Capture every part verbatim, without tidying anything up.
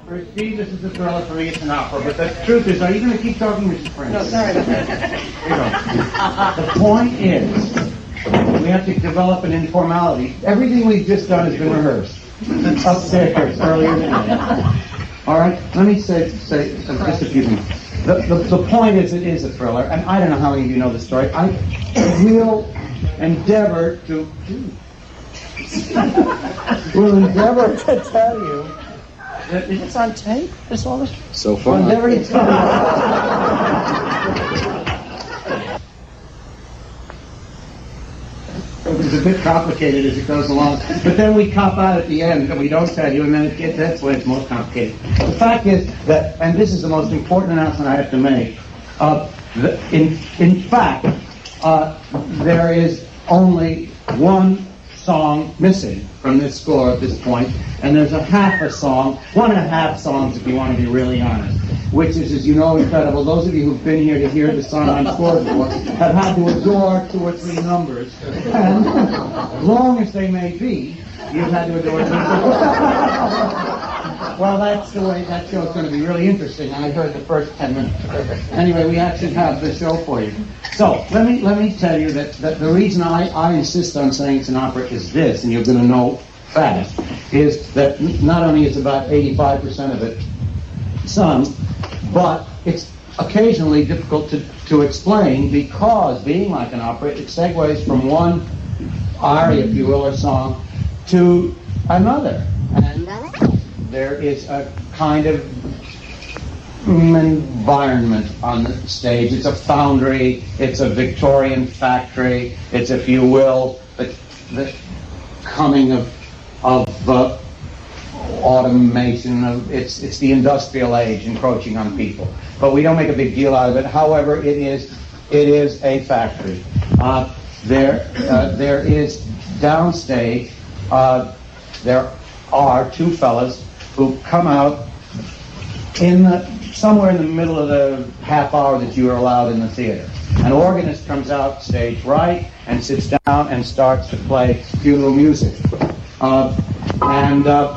For Steve, this is a thriller. For me, it's an opera. But the truth is, are you going to keep talking, Missus Prince? No, sorry about that. Here you go. The point is, we have to develop an informality. Everything we've just done has been rehearsed upstairs earlier today. All right, let me say, say uh, just a few things. The, the, the point is, it is a thriller, and I don't know how many of you know the story. I will endeavor to will endeavor to tell you. That, is this on tape? Is all this? So far. Will endeavor to tell you. It's a bit complicated as it goes along, but then we cop out at the end and we don't tell you, and then it gets, that's when it's most complicated. The fact is that, and this is the most important announcement I have to make, uh, the, in, in fact, uh, there is only one song missing from this score at this point, and there's a half a song, one and a half songs if you want to be really honest, which is, as you know, incredible. Those of you who've been here to hear the Sondheim score before have had to adore two or three numbers, and long as they may be, you've had to adore two or three. Well, that's the way that show's going to be really interesting. I heard the first ten minutes. Anyway, we actually have the show for you. So let me let me tell you that, that the reason I, I insist on saying it's an opera is this, and you're going to know fast, is that not only is about eighty-five percent of it sung, but it's occasionally difficult to, to explain because, being like an opera, it segues from one aria, if you will, or song, to another. And there is a kind of environment on the stage. It's a foundry, it's a Victorian factory, it's, if you will, the, the coming of, of uh, automation, of, it's, it's the industrial age encroaching on people. But we don't make a big deal out of it. However, it is, it is a factory. Uh, there, uh, there is downstage, uh, there are two fellas who come out in the, somewhere in the middle of the half hour that you are allowed in the theater. An organist comes out stage right and sits down and starts to play funeral music. Uh, and uh,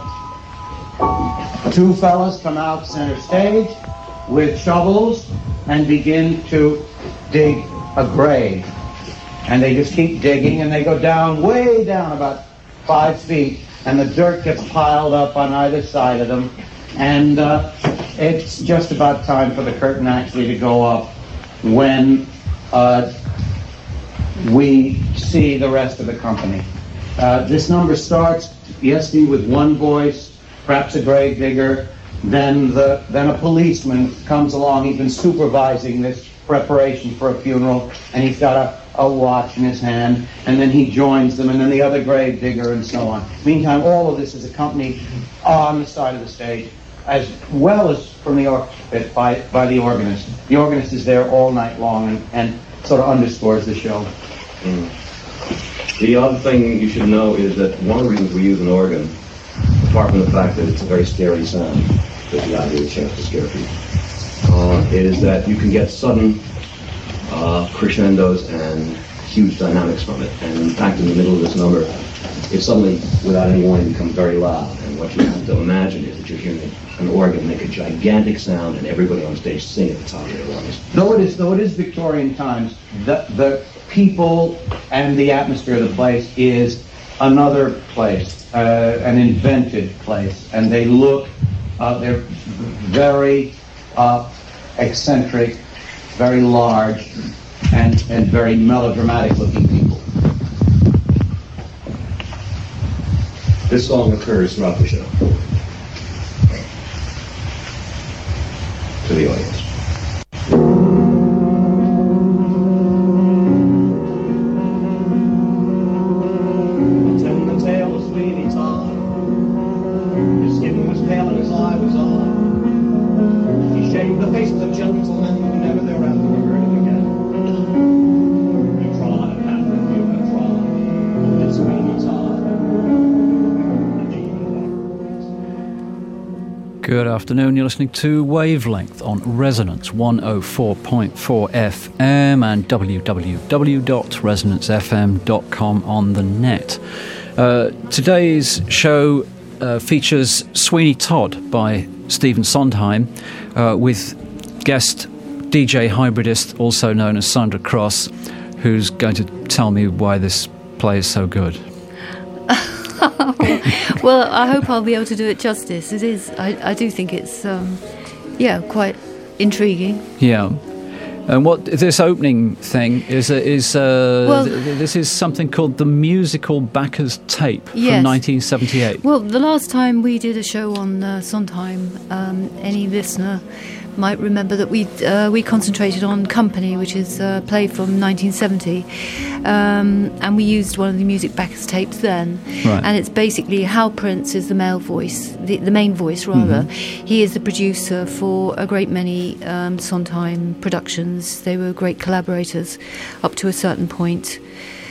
two fellas come out center stage with shovels and begin to dig a grave. And they just keep digging, and they go down, way down, about five feet, and the dirt gets piled up on either side of them. And uh, it's just about time for the curtain actually to go up when uh, we see the rest of the company. Uh, this number starts, yes, with one voice, perhaps a grave digger, then the then a policeman comes along. He's been supervising this preparation for a funeral, and he's got a, a watch in his hand, and then he joins them, and then the other grave digger, and so on. Meantime, all of this is accompanied on the side of the stage, as well as from the orchestra, by, by the organist. The organist is there all night long and, and sort of underscores the show. Mm. The other thing you should know is that one of the reasons we use an organ, apart from the fact that it's a very scary sound, that the idea of chance to scare people, uh, is that you can get sudden uh, crescendos and huge dynamics from it. And in fact, in the middle of this number, it suddenly, without any warning, becomes very loud. And what you have to imagine is that you're hearing an organ make a gigantic sound, and everybody on stage sing at the top of their lungs. Though it is, though it is Victorian times, the the people and the atmosphere of the place is another place, uh, an invented place, and they look, uh, they're very uh, eccentric, very large, and and very melodramatic-looking people. This song occurs throughout the show to the audience. Telling the tale of Sweeney Todd. His skin was pale and his eye was on. He shaved the faces of gentlemen who never thereafter were heard of again. He trod and half reviewed and trod. And Sweeney Todd. Good afternoon, you're listening to Wavelength on Resonance one oh four point four F M and w w w dot resonance f m dot com on the net. Uh, today's show uh, features Sweeney Todd by Stephen Sondheim, uh, with guest D J hybridist, also known as Sandra Cross, who's going to tell me why this play is so good. Well, I hope I'll be able to do it justice. It is. I, I do think it's, um, yeah, quite intriguing. Yeah. And what this opening thing is, uh, is uh, Well- th- this is something called the Musical Backers Tape from Yes. nineteen seventy-eight. Well, the last time we did a show on uh, Sondheim, um, any listener might remember that we uh, we concentrated on Company, which is a play from nineteen seventy, um, and we used one of the music backers tapes then. Right. And it's basically Hal Prince is the male voice, the, the main voice rather. Mm-hmm. He is the producer for a great many um, Sondheim productions. They were great collaborators up to a certain point.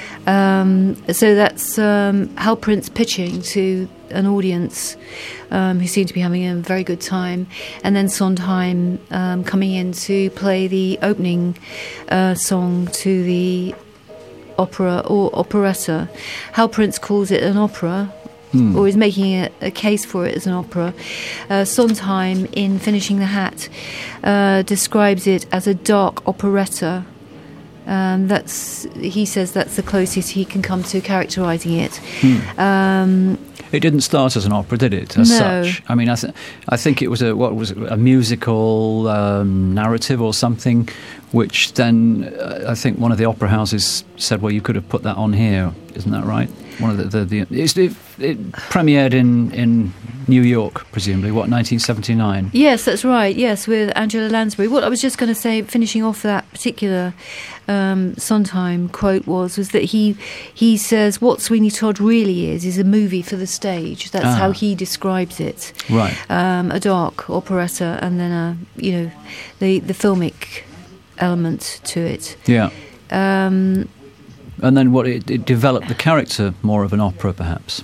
Um, so that's um, Hal Prince pitching to an audience um, who seemed to be having a very good time, and then Sondheim um, coming in to play the opening uh, song to the opera or operetta. Hal Prince calls it an opera, or is making a, a case for it as an opera. Uh, Sondheim, in Finishing the Hat, uh, describes it as a dark operetta. Um, that's he says that's the closest he can come to characterising it. Hmm. Um, It didn't start as an opera, did it? As No. such, I mean, I, th- I think it was a what was it, a musical um, narrative or something, which then uh, I think one of the opera houses said, "Well, you could have put that on here, isn't that right?" One of the, the, the it's, it, it premiered in, in New York, presumably. What, nineteen seventy-nine? Yes, that's right. Yes, with Angela Lansbury. What I was just going to say, finishing off that particular um, Sondheim quote was was that he he says what Sweeney Todd really is is a movie for the stage. That's Ah. how he describes it. Right. Um, a dark operetta, and then a you know the the filmic element to it. Yeah. Um, And then what it, it developed the character more of an opera, perhaps.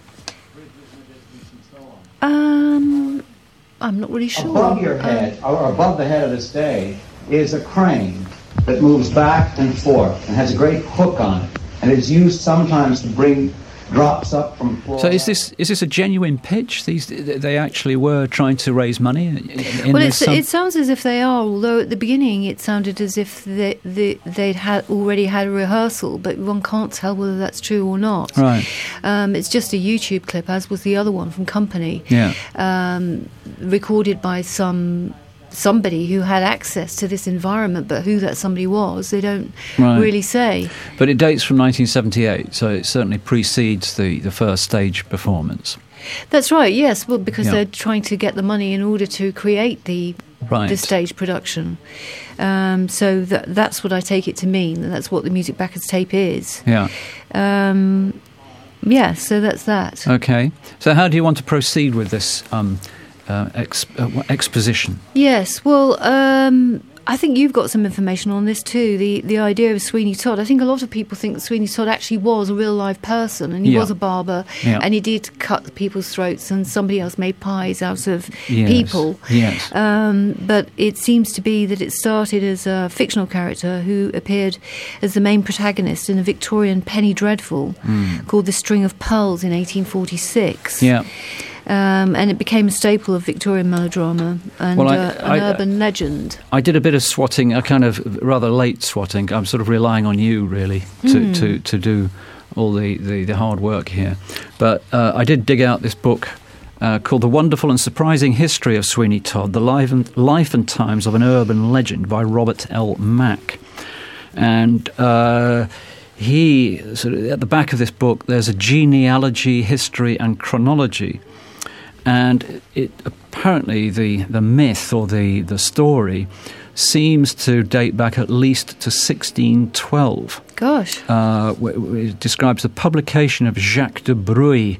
um, I'm not really sure. Above your head, or above the head of the stage, is a crane that moves back and forth and has a great hook on it. And it's used sometimes to bring drops up from floor. So is this is this a genuine pitch? These they actually were trying to raise money. In, in Well, this, it's, um, it sounds as if they are, although at the beginning it sounded as if they, they, they'd had already had a rehearsal, but one can't tell whether that's true or not. Right. Um, it's just a YouTube clip, as was the other one from Company, Yeah. um, recorded by some somebody who had access to this environment, but who that somebody was, they don't Right. really say. But it dates from nineteen seventy-eight, so it certainly precedes the, the first stage performance. That's right, yes, well, because Yeah. they're trying to get the money in order to create the Right. the stage production. Um, so that, that's what I take it to mean, and that's what the Music Backers tape is. Yeah. Um, yeah, so that's that. Okay. So how do you want to proceed with this um, uh, ex- uh, exposition? Yes, well, um, I think you've got some information on this too, the, the idea of Sweeney Todd. I think a lot of people think that Sweeney Todd actually was a real live person, and he Yeah. was a barber, Yeah. and he did cut people's throats, and somebody else made pies out of Yes. people. Yes. Um, but it seems to be that it started as a fictional character who appeared as the main protagonist in a Victorian penny dreadful called The String of Pearls in eighteen forty-six. Hmm. Yeah. Um, and it became a staple of Victorian melodrama and Well, I- uh, an I- urban legend. I did a bit of swatting, a kind of rather late swatting. I'm sort of relying on you, really, to, Mm. to, to do all the, the, the hard work here. But uh, I did dig out this book uh, called The Wonderful and Surprising History of Sweeney Todd, The Life and, Life and Times of an Urban Legend by Robert L. Mack. And uh, he, sort of, at the back of this book, there's a genealogy, history and chronology. And it apparently the, the myth or the, the story seems to date back at least to sixteen twelve. Gosh. Uh, wh- wh- it describes the publication of Jacques de Bruy,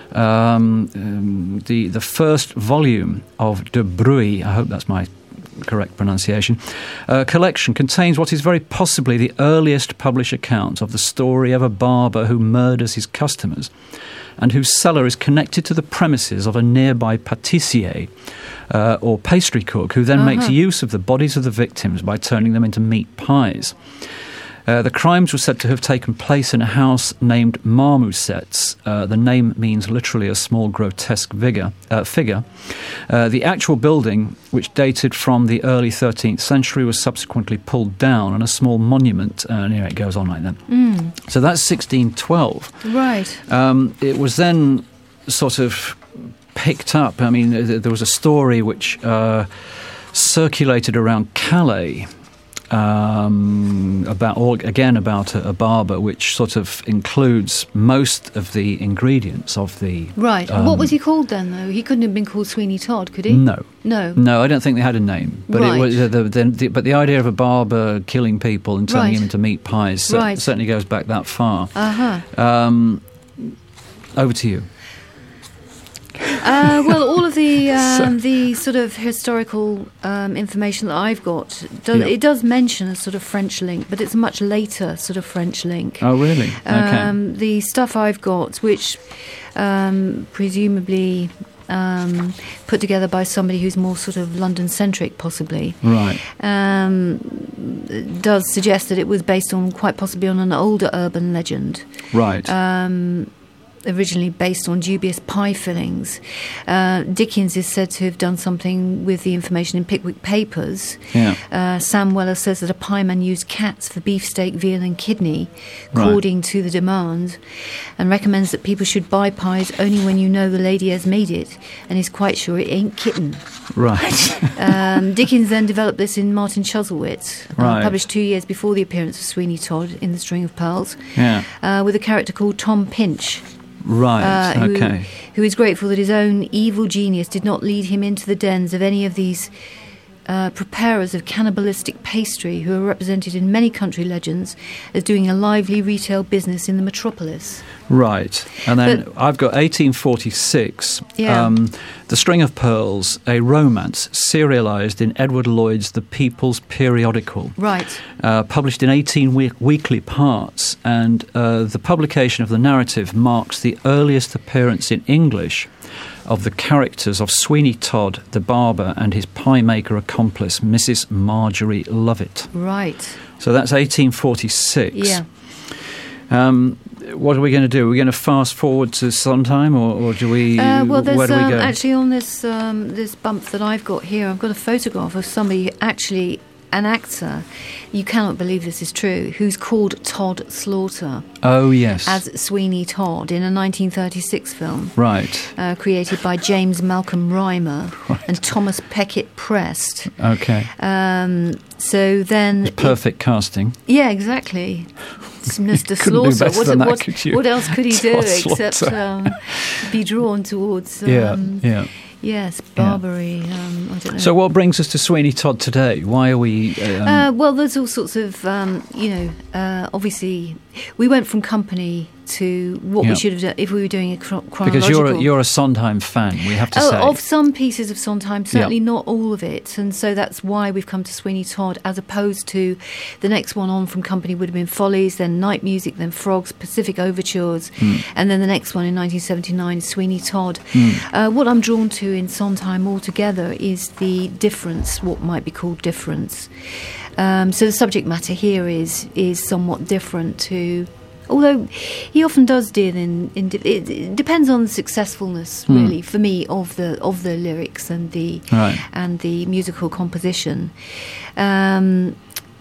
um, um, the the first volume of de Bruy. I hope that's my correct pronunciation. A collection contains what is very possibly the earliest published account of the story of a barber who murders his customers, and whose cellar is connected to the premises of a nearby pâtissier uh, or pastry cook, who then Uh-huh. makes use of the bodies of the victims by turning them into meat pies. Uh, the crimes were said to have taken place in a house named Marmosets. Uh, the name means literally a small grotesque vigor, uh, figure. Uh, the actual building, which dated from the early thirteenth century, was subsequently pulled down, and a small monument, uh, and here it goes on like that. Mm. So that's sixteen twelve. Right. Um, it was then sort of picked up. I mean, there was a story which uh, circulated around Calais, Um, about all, again about a, a barber, which sort of includes most of the ingredients of the Right. Um, what was he called then, though? He couldn't have been called Sweeney Todd, could he? No, No. no, I don't think they had a name. But Right. it was the, the, the, but the idea of a barber killing people and turning Right. them into meat pies cer- Right. certainly goes back that far. Uh huh. Um, over to you. Uh, well, all of the So- um, the sort of historical um, information that I've got, does, Yeah. it does mention a sort of French link, but it's a much later sort of French link. Oh, really? Okay. Um, the stuff I've got, which um, presumably um, put together by somebody who's more sort of London-centric, possibly, Right. um, does suggest that it was based on, quite possibly, on an older urban legend. Right. Um, originally based on dubious pie fillings. Uh, Dickens is said to have done something with the information in Pickwick Papers. Yeah. Uh, Sam Weller says that a pieman used cats for beefsteak, veal and kidney, Right. according to the demand, and recommends that people should buy pies only when you know the lady has made it and is quite sure it ain't kitten. Right. Um, Dickens then developed this in Martin Chuzzlewit, uh, Right. published two years before the appearance of Sweeney Todd in The String of Pearls, Yeah. uh, with a character called Tom Pinch. Right. Uh, who, okay. who is grateful that his own evil genius did not lead him into the dens of any of these uh, preparers of cannibalistic pastry, who are represented in many country legends as doing a lively retail business in the metropolis. Right. And then But- I've got eighteen forty-six, Yeah. um, The String of Pearls, a romance serialised in Edward Lloyd's The People's Periodical. Right. Uh, published in eighteen week- weekly parts, and uh, the publication of the narrative marks the earliest appearance in English of the characters of Sweeney Todd, the barber, and his pie-maker accomplice, Missus Marjorie Lovett. Right. So that's eighteen forty-six. Yeah. Um, what are we going to do? Are we going to fast forward to Sondheim, or, or do we? Uh, well, where there's do we um, go? actually on this um, this bump that I've got here, I've got a photograph of somebody, actually an actor, you cannot believe this is true, who's called Todd Slaughter oh yes, as Sweeney Todd in a nineteen thirty-six film. right. Uh, created by James Malcolm Rymer and Thomas Peckett Prest. Okay, Um, so then, perfect casting. yeah, exactly. It's Mister couldn't do Slaughter. better what, than that, what, could you? what else could he do Todd except Slaughter. um, be drawn towards? Um, yeah, yeah. Yes, Barbary. Um, I don't know. So, what brings us to Sweeney Todd today? Why are we? Um, Uh, well, there's all sorts of, um, you know, uh, obviously, we went from Company to what Yeah. we should have done if we were doing a chro- chronological. because you're a, you're a Sondheim fan, we have to Oh, say. of some pieces of Sondheim, certainly Yeah. not all of it, and so that's why we've come to Sweeney Todd, as opposed to the next one on from Company would have been Follies, then Night Music, then Frogs, Pacific Overtures, Hmm. and then the next one in nineteen seventy-nine, Sweeney Todd. Uh, what I'm drawn to in Sondheim altogether is the difference, what might be called difference. Um, so the subject matter here is is somewhat different to. Although he often does deal in, in it, it depends on the successfulness, really, for me, of the of the lyrics and the Right. and the musical composition. Um,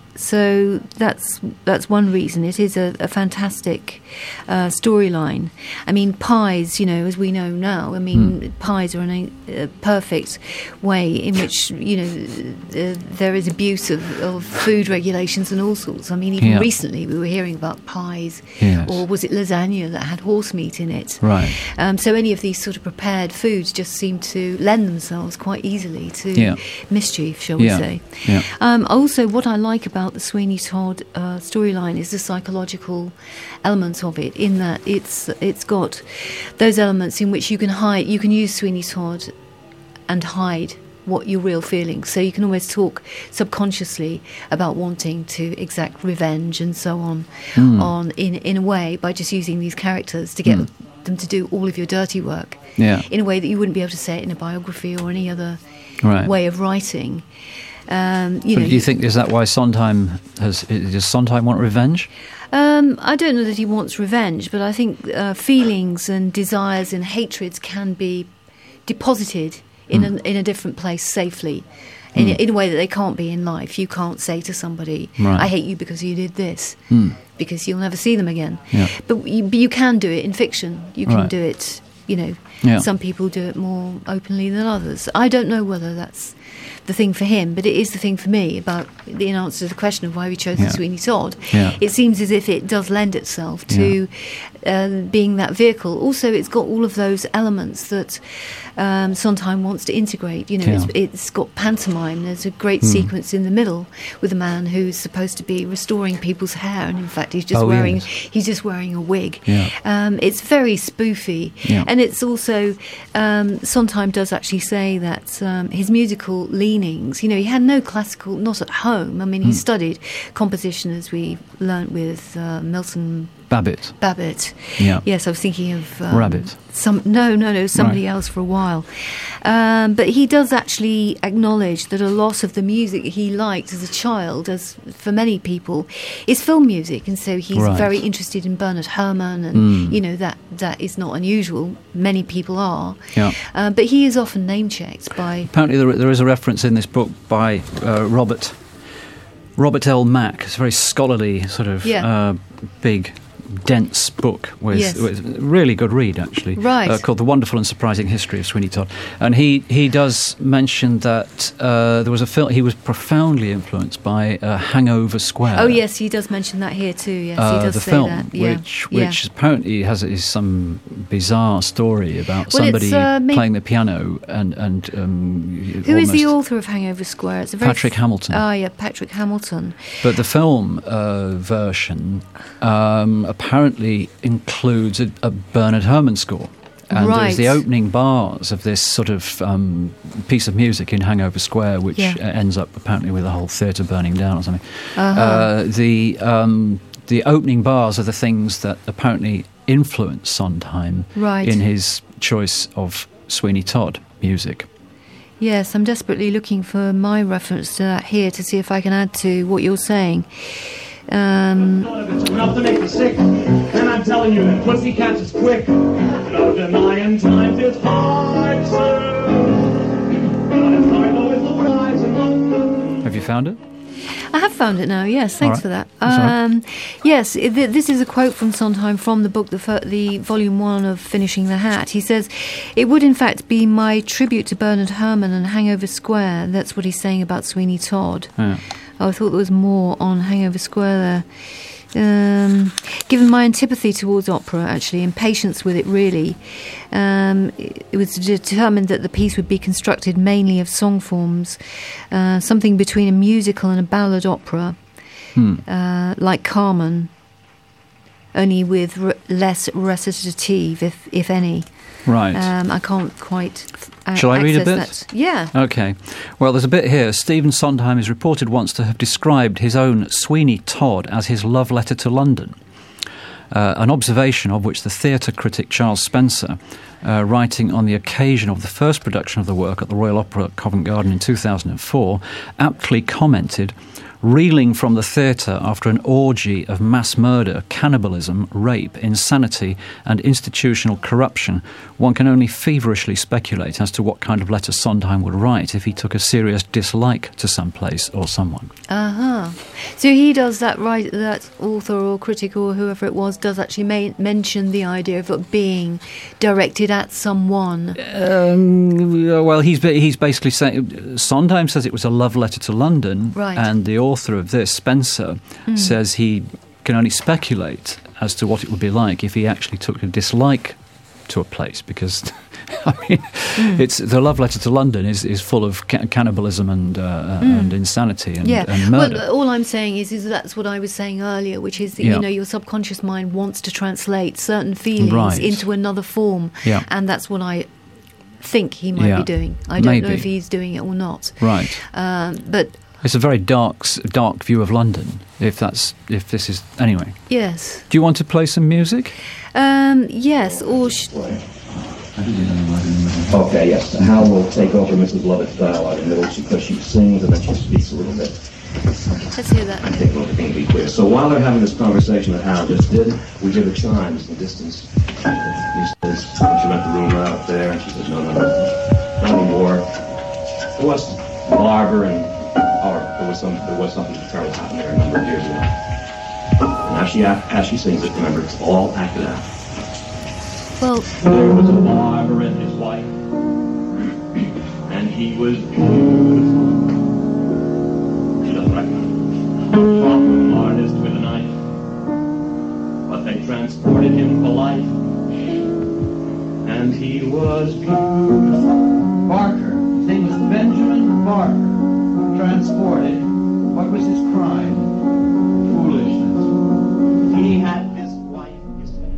so that's that's one reason. It is a, a fantastic uh, storyline. I mean, pies, you know, as we know now, I mean, pies are an, a perfect way in which, you know, uh, there is abuse of, of food regulations and all sorts. I mean, even Yeah. recently we were hearing about pies, Yes. or was it lasagna that had horse meat in it? Right. Um, so any of these sort of prepared foods just seem to lend themselves quite easily to Yeah. mischief, shall we Yeah. say. Yeah. Um, also, what I like about the Sweeney Todd uh, storyline is the psychological elements of it, in that it's it's got those elements in which you can hide, you can use Sweeney Todd and hide what your real feelings. So you can always talk subconsciously about wanting to exact revenge and so on, on in in a way, by just using these characters to get them to do all of your dirty work. Yeah. In a way that you wouldn't be able to say it in a biography or any other Right. way of writing. Um, you but know, do you think, is that why Sondheim has, does Sondheim want revenge? Um, I don't know that he wants revenge, but I think uh, feelings and desires and hatreds can be deposited in, mm. a, in a different place safely, in, mm. in a way that they can't be in life. You can't say to somebody, right. I hate you because you did this, mm. because you'll never see them again. Yeah. But, you, but you can do it in fiction. You can right. do it, you know, yeah. some people do it more openly than others. I don't know whether that's the thing for him, but it is the thing for me about the answer to the question of why we chose yeah. the Sweeney Todd. Yeah. It seems as if it does lend itself to yeah. uh, being that vehicle. Also, it's got all of those elements that um, Sondheim wants to integrate. You know, yeah. it's, it's got pantomime. There's a great mm. sequence in the middle with a man who's supposed to be restoring people's hair, and in fact, he's just oh, wearing yes. he's just wearing a wig. Yeah. Um, it's very spoofy, yeah. and it's also um, Sondheim does actually say that um, his musical leanings. You know, he had no classical, not at home. I mean, he mm. studied composition, as we learnt with uh, Milton Babbitt. Babbitt. Yeah. Yes, I was thinking of um, Rabbit. Some no, no, no, somebody right. else for a while. Um, but he does actually acknowledge that a lot of the music he liked as a child, as for many people, is film music, and so he's right. very interested in Bernard Herrmann, and mm. you know that that is not unusual. Many people are. Yeah. Uh, but he is often name checked by. Apparently, there, there is a reference in this book by uh, Robert Robert L. Mack. It's a very scholarly, sort of yeah. uh, big, dense book with, yes. with a really good read, actually, right. uh, called The Wonderful and Surprising History of Sweeney Todd. And he, he does mention that uh, there was a film, he was profoundly influenced by uh, Hangover Square. Oh, yes, he does mention that here too, yes, uh, he does the say film, that. Yeah. which, which yeah. apparently has is some bizarre story about well, somebody uh, ma- playing the piano and... and um, Who is the author of Hangover Square? It's a very Patrick f- Hamilton. Oh, yeah, Patrick Hamilton. But the film uh, version um, apparently includes a, a Bernard Herrmann score. And right. there's the opening bars of this sort of um, piece of music in Hangover Square, which yeah. uh, ends up apparently with the whole theatre burning down or something. Uh-huh. Uh, the um, the opening bars are the things that apparently influenced Sondheim right. in his choice of Sweeney Todd music. Yes, I'm desperately looking for my reference to that here to see if I can add to what you're saying. Um, Enough to make you sick. And I'm telling you that pussy catches quick. No denying times it's hard, sir. Have you found it? I have found it now, yes, thanks right. for that. Right. Um, yes, th- this is a quote from Sondheim from the book, the, fir- the volume one of Finishing the Hat. He says, it would in fact be my tribute to Bernard Herrmann and Hangover Square. That's what he's saying about Sweeney Todd. Yeah. Oh, I thought there was more on Hangover Square there. Um, given my antipathy towards opera, actually, impatience with it, really, um, it was determined that the piece would be constructed mainly of song forms, uh, something between a musical and a ballad opera, hmm. uh, like Carmen, only with r- less recitative, if if any. Right. Um, I can't quite. Uh, Shall I read a bit? That. Yeah. Okay. Well, there's a bit here. Stephen Sondheim is reported once to have described his own Sweeney Todd as his love letter to London. Uh, an observation of which the theatre critic Charles Spencer, uh, writing on the occasion of the first production of the work at the Royal Opera at Covent Garden in two thousand four, aptly commented, reeling from the theatre after an orgy of mass murder, cannibalism, rape, insanity and institutional corruption, one can only feverishly speculate as to what kind of letter Sondheim would write if he took a serious dislike to some place or someone. Uh-huh. So he does that, right, that author or critic or whoever it was does actually ma- mention the idea of it being directed at someone. Um, well, he's he's basically saying, Sondheim says it was a love letter to London, right. and the author of this, Spencer, mm. says he can only speculate as to what it would be like if he actually took a dislike to a place, because I mean, mm. it's the love letter to London is, is full of ca- cannibalism and uh, mm. and insanity and, yeah. and murder. Well, all I'm saying is, is that's what I was saying earlier, which is that yeah. you know your subconscious mind wants to translate certain feelings right. into another form, yeah. and that's what I think he might yeah. be doing. I don't Maybe. know if he's doing it or not. Right. Um, but it's a very dark, dark view of London. If that's if this is anyway. Yes. Do you want to play some music? Um, yes. Or. Sh- Okay, yes. Hal will take over Missus Lovett's dialogue in the middle because she sings and then she speaks a little bit. Let's hear that. I think we'll be clear. So while they're having this conversation that Hal just did, we hear the chimes in the distance. He says, she went the room right up there, and she says, no, no, no, not anymore. There was Barber and, or there was some, there was something terrible happened there a number of years ago. And as she, as she sings it, remember, it's all acted out. Well, There was a barber and his wife, and he was beautiful. She doesn't recognize him. A proper artist with a knife, but they transported him for life, and he was beautiful. Barker. His name was Benjamin Barker. Transported. What was his crime? Foolishness. He had his wife, his wife.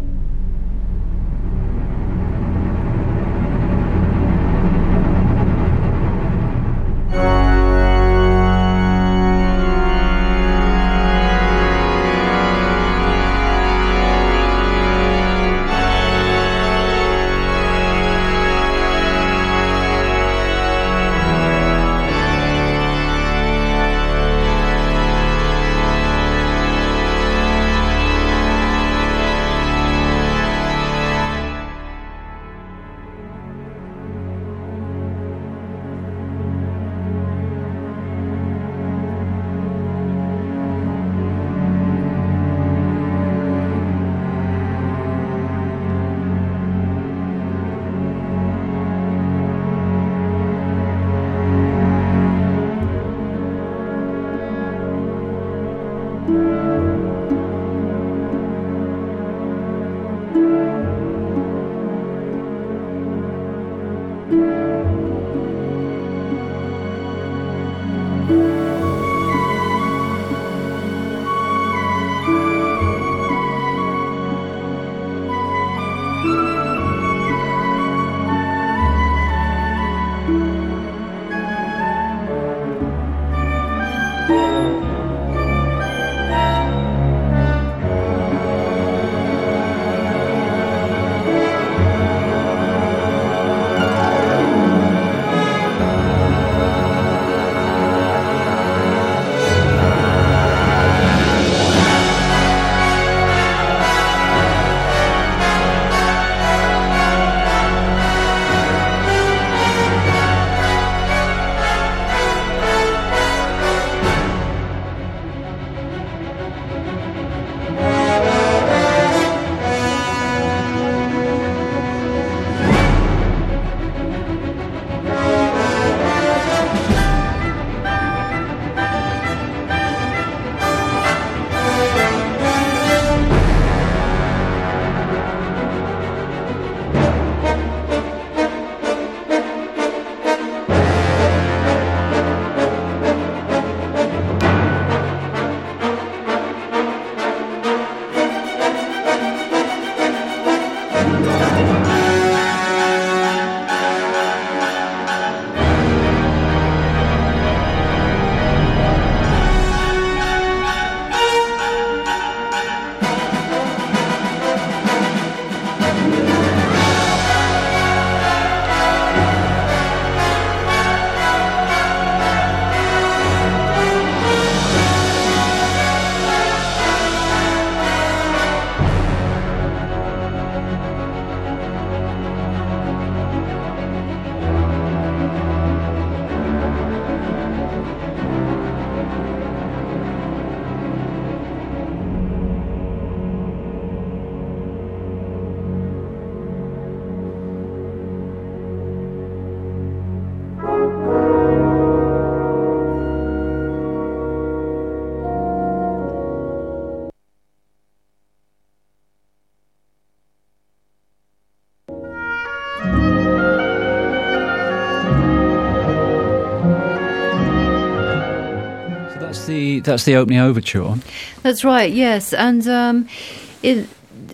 the that's the opening overture. That's right. Yes, and um, it,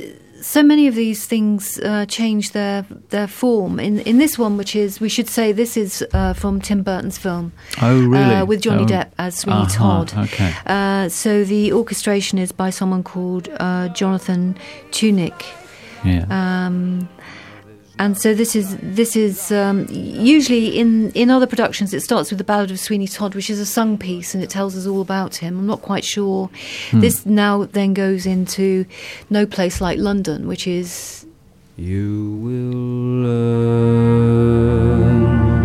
so many of these things uh, change their their form. In in this one, which is, we should say, this is uh, from Tim Burton's film. Oh, really? Uh, with Johnny oh. Depp as Sweeney uh-huh. Todd. Okay. Uh, so the orchestration is by someone called uh, Jonathan Tunick. Yeah. Um, And so this is this is um, usually in, in other productions it starts with the Ballad of Sweeney Todd, which is a sung piece, and it tells us all about him. I'm not quite sure. Hmm. This now then goes into No Place Like London, which is You will learn.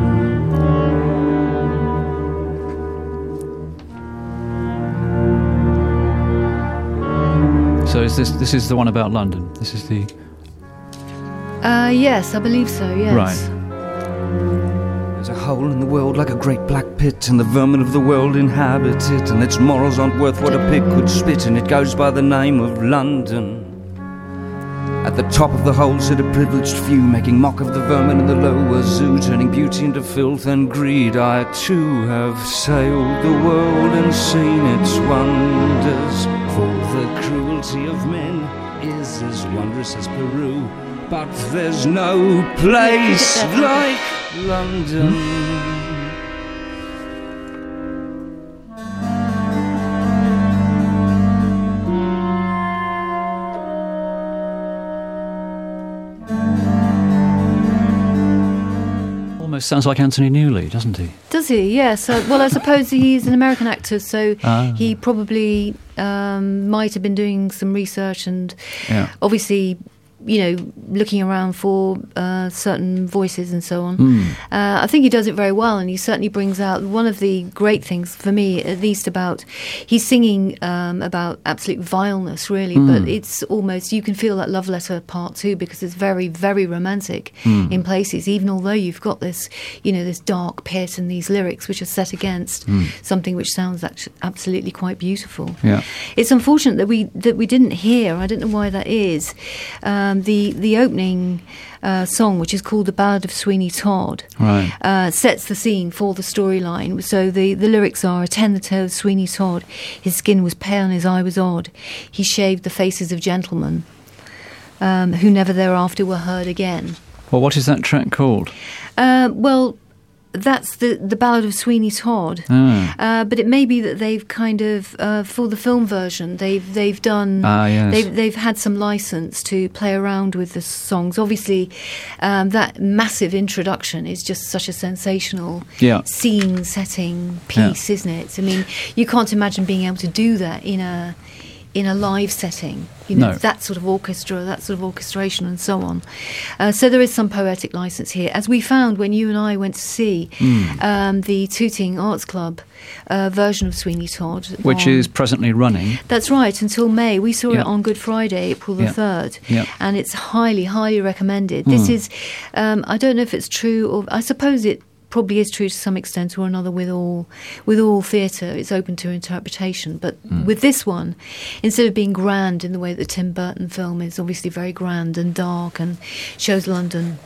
So is this this is the one about London? This is the uh, yes, I believe so. Yes. Right. There's a hole in the world like a great black pit, and the vermin of the world inhabit it, and its morals aren't worth what a pig could spit, and it goes by the name of London. At the top of the hole sit a privileged few, making mock of the vermin in the lower zoo, turning beauty into filth and greed. I too have sailed the world and seen its wonders, for the cruelty of men is as wondrous as Peru. But there's no place like London. almost sounds like Anthony Newley, doesn't he? Does he? Yes. Uh, well, I suppose he's an American actor, so ah. he probably um, might have been doing some research and yeah. obviously, you know, looking around for uh, certain voices and so on. Mm. Uh, I think he does it very well, and he certainly brings out one of the great things for me, at least about he's singing um, about absolute vileness, really, mm. but it's almost, you can feel that love letter part too, because it's very, very romantic mm. in places, even although you've got this, you know, this dark pit and these lyrics which are set against mm. something which sounds actually absolutely quite beautiful. Yeah. It's unfortunate that we that we didn't hear, I don't know why that is, um, the the opening uh, song, which is called The Ballad of Sweeney Todd, right. uh, sets the scene for the storyline. So the, the lyrics are, attend the tale of Sweeney Todd, his skin was pale and his eye was odd, he shaved the faces of gentlemen um, who never thereafter were heard again. Well, what is that track called? Uh, well, that's the the Ballad of Sweeney Todd, ah. uh, but it may be that they've kind of uh, for the film version they've they've done ah, yes. they've they've had some license to play around with the songs. Obviously, um, that massive introduction is just such a sensational yeah. scene setting piece, yeah. isn't it? I mean, you can't imagine being able to do that in a in a live setting, you know, no. that sort of orchestra, that sort of orchestration and so on. Uh, so there is some poetic license here. As we found when you and I went to see mm. um, the Tooting Arts Club uh, version of Sweeney Todd. Which on, is presently running. That's right, until May. We saw yeah. it on Good Friday, April the yeah. third, yeah. and it's highly, highly recommended. Mm. This is, um, I don't know if it's true, or I suppose it probably is true to some extent or another with all with all theatre. It's open to interpretation, but mm. with this one, instead of being grand in the way that the Tim Burton film is obviously very grand and dark and shows London,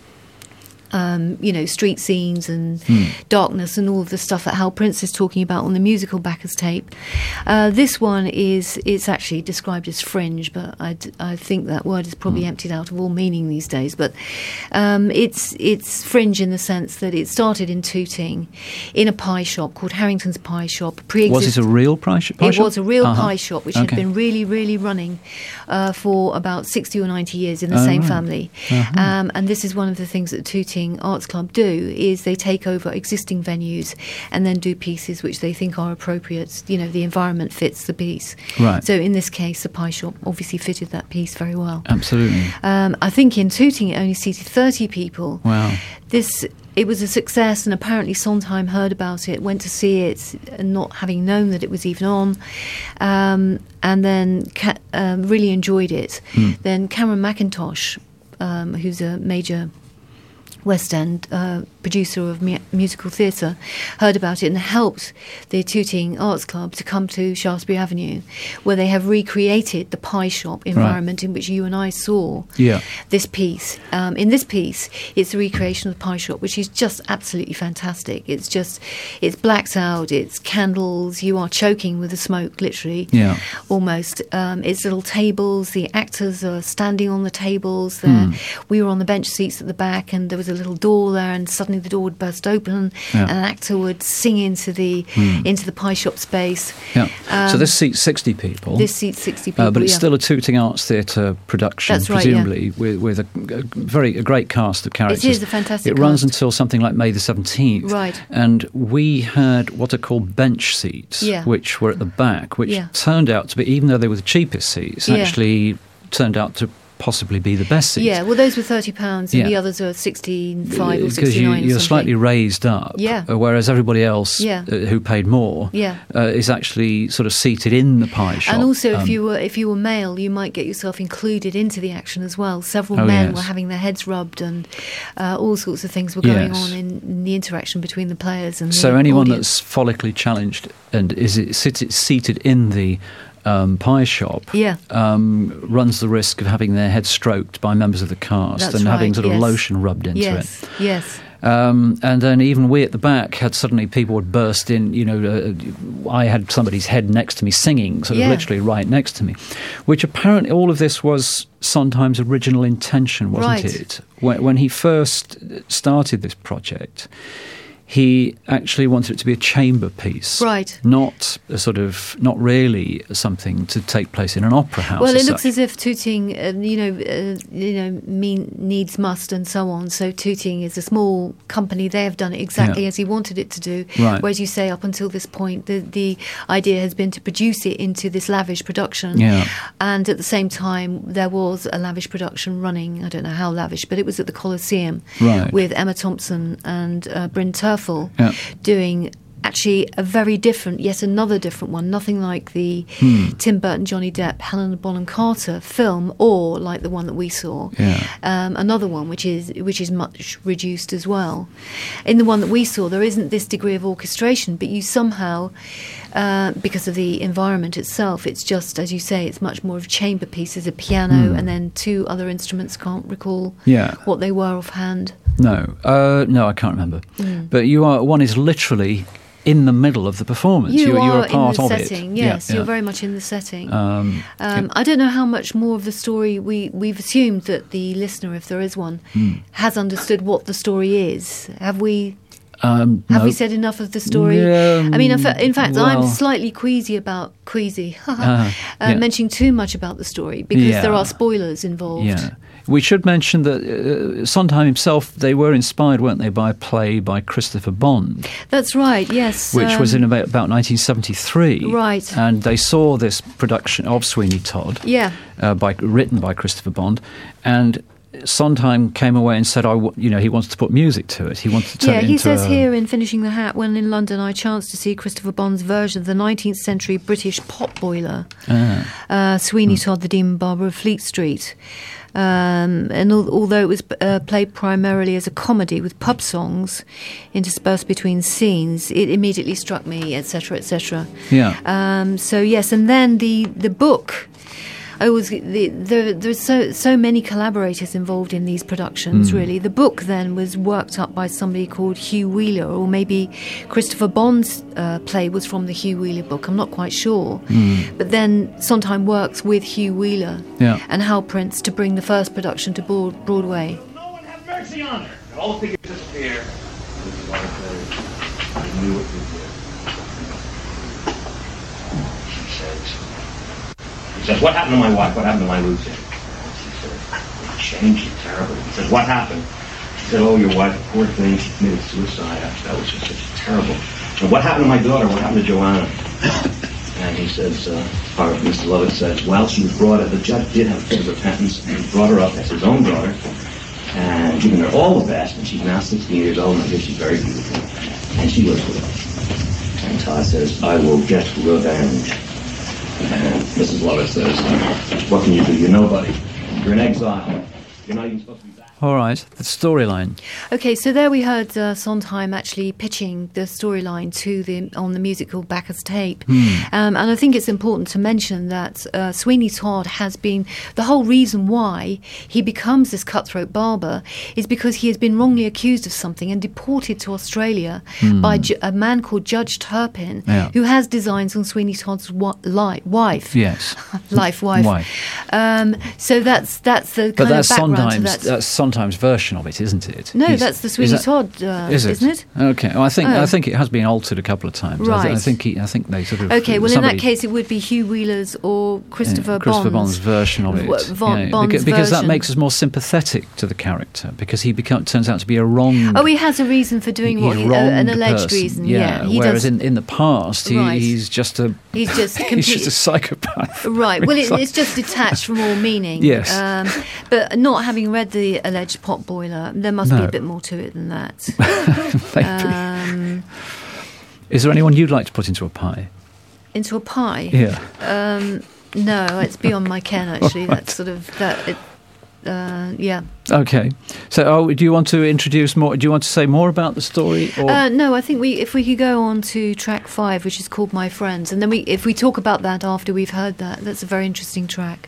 Um, you know, street scenes and mm. darkness and all of the stuff that Hal Prince is talking about on the musical Bacchus tape. Uh, this one is it's actually described as fringe, but I, d- I think that word is probably mm. emptied out of all meaning these days. But um, it's it's fringe in the sense that it started in Tooting in a pie shop called Harrington's Pie Shop. Was it a real pie, sh- pie it shop? It was a real uh-huh. pie shop, which okay. had been really, really running uh, for about sixty or ninety years in the oh, same right. family. Uh-huh. Um, and this is one of the things that Tooting Arts Club do, is they take over existing venues and then do pieces which they think are appropriate. You know, the environment fits the piece. Right. So in this case, the pie shop obviously fitted that piece very well. Absolutely. Um, I think in Tooting it only seated thirty people. Wow. This It was a success, and apparently Sondheim heard about it, went to see it, not having known that it was even on, um, and then ca- um, really enjoyed it. Mm. Then Cameron Mackintosh, um, who's a major West End uh, producer of mu- musical theatre, heard about it and helped the Tooting Arts Club to come to Shaftesbury Avenue, where they have recreated the pie shop environment right. in which you and I saw yeah. this piece. Um, in this piece, it's a recreation of the pie shop, which is just absolutely fantastic. It's just, it's blacked out, it's candles, you are choking with the smoke, literally, yeah. almost. Um, it's little tables, the actors are standing on the tables there. Mm. We were on the bench seats at the back, and there was a little door there, and suddenly suddenly the door would burst open, Yeah. and an actor would sing into the Mm. into the pie shop space. Yeah. so Um, this seats sixty people. This seats sixty people, Uh, but it's yeah. still a Tooting Arts Theatre production, That's right, yeah. presumably, with, with a, a very a great cast of characters. It is a fantastic It runs cast. until something like May the seventeenth. Right. And we had what are called bench seats, Yeah. which were at the back, which Yeah. turned out to be, even though they were the cheapest seats, Yeah. actually turned out to possibly be the best seats. Yeah, well, those were thirty pounds, and Yeah. the others are sixty-five or Because sixty-nine. you, you're or slightly something. raised up, Yeah. uh, whereas everybody else Yeah. uh, who paid more Yeah. uh, is actually sort of seated in the pie shop. And also, if Um, you were if you were male, you might get yourself included into the action as well. Several Oh, men yes. were having their heads rubbed, and uh, all sorts of things were going Yes. on in, in the interaction between the players and So the anyone audience. that's follically challenged and is it sit, seated in the um, pie shop Yeah. um, runs the risk of having their head stroked by members of the cast That's and having right, sort of yes. lotion rubbed into yes, it. yes, Um, and then even we at the back had suddenly people would burst in, you know, uh, I had somebody's head next to me singing, sort of Yeah. literally right next to me, which apparently all of this was Sondheim's original intention, wasn't Right. it? When, when he first started this project, he actually wanted it to be a chamber piece, Right. Not a sort of, not really something to take place in an opera house. Well, it as looks such. as if Tooting, uh, you know, uh, you know, mean needs must, and so on. So Tooting is a small company; they have done it exactly Yeah. as he wanted it to do. Right. Whereas you say, up until this point, the the idea has been to produce it into this lavish production. Yeah. And at the same time, there was a lavish production running. I don't know how lavish, but it was at the Coliseum Right. with Emma Thompson and uh, Bryn Terfel Yeah. doing. Actually, a very different, yet another different one. Nothing like the Hmm. Tim Burton, Johnny Depp, Helena Bonham Carter film, or like the one that we saw. Yeah. Um, another one which is which is much reduced as well. In the one that we saw, there isn't this degree of orchestration, but you somehow, uh, because of the environment itself, it's just, as you say, it's much more of chamber pieces, a piano, Hmm. and then two other instruments. Can't recall Yeah. what they were offhand. No, uh, no, I can't remember. Mm. But you are one is literally in the middle of the performance. You you're, are you're a part in the of setting, it. yes. Yeah, You're yeah. very much in the setting. Um, Um, it- I don't know how much more of the story we, we've assumed that the listener, if there is one, Hmm. has understood what the story is. Have we um, have no. we said enough of the story? Um, I mean, in fa- in fact, I'm well- slightly queasy about queasy, uh, Uh, yeah. mentioning too much about the story because Yeah. there are spoilers involved. Yeah. We should mention that uh, Sondheim himself, they were inspired, weren't they, by a play by Christopher Bond, That's right. Yes, which was um, in about, about nineteen seventy-three. Right. And they saw this production of Sweeney Todd, Yeah. uh, by, written by Christopher Bond, and Sondheim came away and said, I w- you know, he wants to put music to it. He wants to turn Yeah, it he into says a, here in Finishing the Hat, when in London I chanced to see Christopher Bond's version of the nineteenth century British pot boiler, Ah. uh, Sweeney Hmm. Todd, the Demon Barber of Fleet Street. Um, and al- although it was uh, played primarily as a comedy with pub songs interspersed between scenes, it immediately struck me, et cetera, et cetera. Yeah. Um, so yes, and then the the book. I was the, the, there's so so many collaborators involved in these productions. Mm. Really, the book then was worked up by somebody called Hugh Wheeler, or maybe Christopher Bond's uh, play was from the Hugh Wheeler book. I'm not quite sure. Mm. But then Sondheim works with Hugh Wheeler Yeah. and Hal Prince to bring the first production to Broad- Broadway. No one have mercy on her. All the figures disappear. This is what I said. I knew it would do. She says, he says, what happened to my wife? What happened to my Lucy? She said, it changed you terribly. He said, what happened? She said, oh, your wife, poor thing, she committed suicide. That was just such terrible. And what happened to my daughter? What happened to Joanna? And he says, uh, or Mister Lovett says, well, she was brought up, the judge did have a fit of repentance, and he brought her up as his own daughter, and given her all the best, and she's now sixteen years old, and I guess she's very beautiful, and she lives with him. And Todd says, I will get revenge. And Missus Lovett says, what can you do? You're nobody. You're in exile. You're not even supposed to be back. All right, the storyline. Okay, so there we heard uh, Sondheim actually pitching the storyline to the on the musical Bacchus tape, um, and I think it's important to mention that uh, Sweeney Todd has been the whole reason why he becomes this cutthroat barber is because he has been wrongly accused of something and deported to Australia by ju- a man called Judge Turpin, Yeah. who has designs on Sweeney Todd's wa- li- wife. Yes. Life wife. Wife. Um, so that's that's the But kind that's of background. around to Sondheim's, that. uh, Sondheim's version of it, isn't it? No, He's- that's the is Sweeney that- Todd, uh, is it? isn't it? Okay. Well, I think Oh. I think it has been altered a couple of times. I, th- I Right. think he, I think they sort of Okay, well, somebody, in that case, it would be Hugh Wheeler's or Christopher yeah, Christopher Bond's. Bond's version of it. W- Von- yeah, Bond's because, because that version. makes us more sympathetic to the character because he become, turns out to be a wrong. Oh, he has a reason for doing what he's he, a uh, an wronged alleged person. reason. Yeah. Yeah, he whereas does. in, in the past, he, Right. he's just a He's just he's complete- just a psychopath. Right. Well, it, It's like- it's just detached from all meaning. Yes. Um, but not having read the alleged pot boiler, there must be No. a bit more to it than that. Maybe. um, Is there anyone you'd like to put into a pie? into a pie. Yeah. Um, no, it's beyond my ken. Actually, Right. that's sort of that. It, uh, yeah. Okay. So, oh, do you want to introduce more? Do you want to say more about the story? Or Uh, no, I think we if we could go on to track five, which is called My Friends, and then we if we talk about that after we've heard that, that's a very interesting track.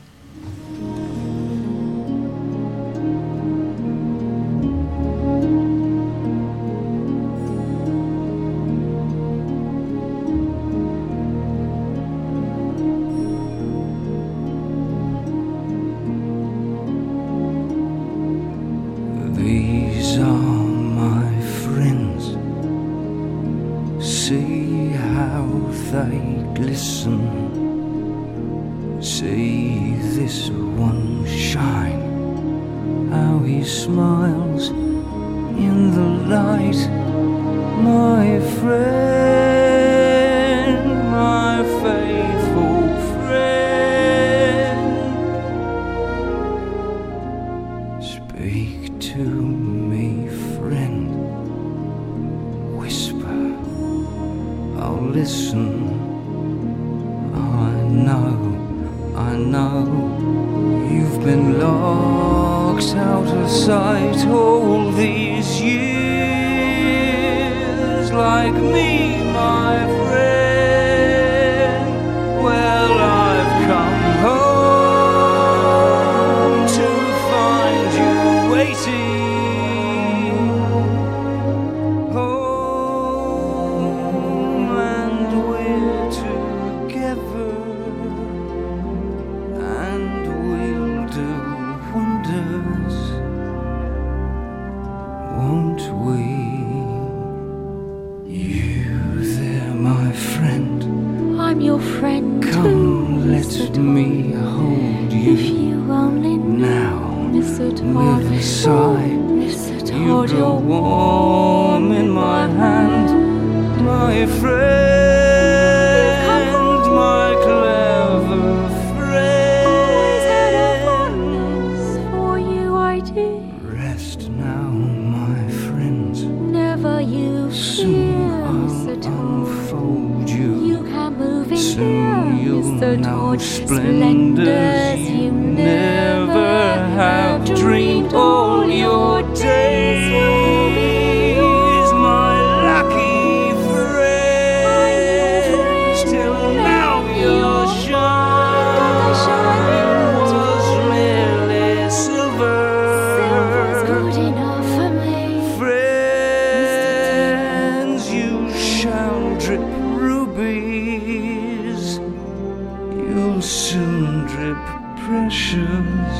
These are my friends. See how they glisten. See this one shine. How he smiles in the light. My friend, my faithful friend. Speak to me, friend. Whisper, I'll listen. I know, I know. You've been locked out of sight all these years, like me, my friend. Well, I've come home to find you waiting. Home, and we're together, and we'll do wonders, won't we? You there, my friend. I'm your friend too. Come, let Mistletoe. me hold If you you only knew, now. Mistletoe. With a sigh, Mistletoe, you hold grow your warm in my hand, my friend, my clever always had a friend. fondness for you, I did. Rest now, my friends. Never you Soon fear, I'll Mistletoe. unfold you. You can move in Soon here, you'll Mistletoe. know splendors you never have dreamed all your days. My lucky friend, still now your shine was merely silver. Silver's good enough for me. Friends, you shall drip rubies. You'll soon drip precious